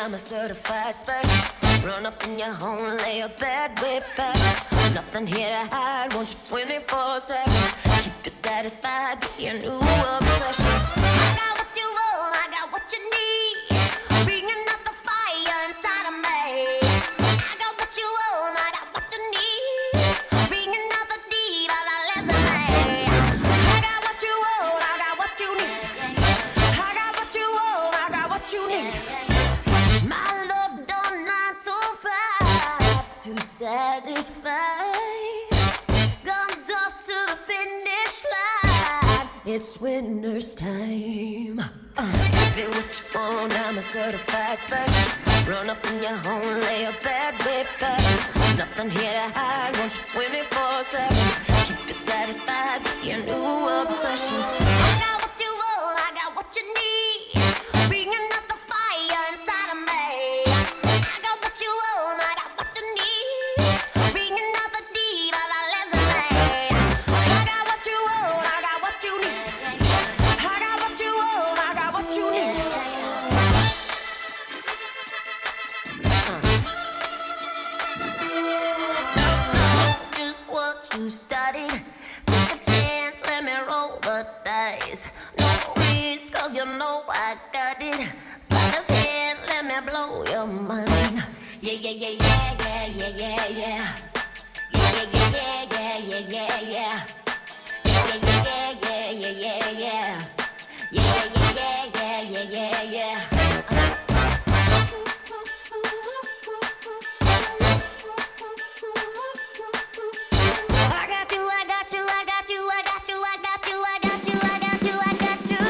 I'm a certified special. Run up in your home, lay a bed with back. Nothing here to hide, want you 24/7. Keep you satisfied, be your new obsession. I got what you want, I got what you need. Bringing up the fire inside of me. I got what you want, I got what you need. Bringing out the deep of the lives of me. I got what you want, I got what you need. I got what you want, I got what you need. My love done 9 to 5 to satisfy. Guns off to the finish line. It's winner's time. Give you what you want, I'm a certified special. Run up in your home, lay a bed with back. Nothing here to hide, want you 24/7. Keep you satisfied, be your new obsession. I got what you want, I got what you need. Bringing up the fire inside of me. I got what you want, I got what you need. Bringing out the deep of the lives of me. I got what you want, I got what you need. I got what you want, I got what you need. Just what you studied. Take a chance, let me roll the dice. No risk, cause you know I got it. Sleight of hand, let me blow your mind. Yeah, yeah, yeah, yeah, yeah, yeah, yeah, yeah. Yeah, yeah, yeah, yeah, yeah, yeah, yeah. Yeah, yeah, yeah, yeah, yeah, yeah, yeah. Yeah, yeah, yeah, yeah, yeah, yeah, yeah. I got you, I got you, I got you, I got you, I got you, I got you, I got you, I got you.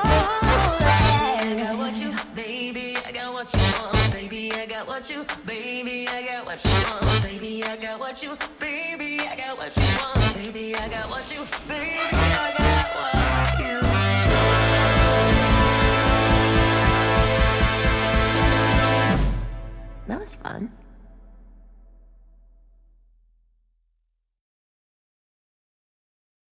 I got what you, baby, I got what you want, baby, I got what you, baby, I got what you want, baby, I got what you, baby, I got what you want, baby, I got what you, baby, I got what you. That was fun.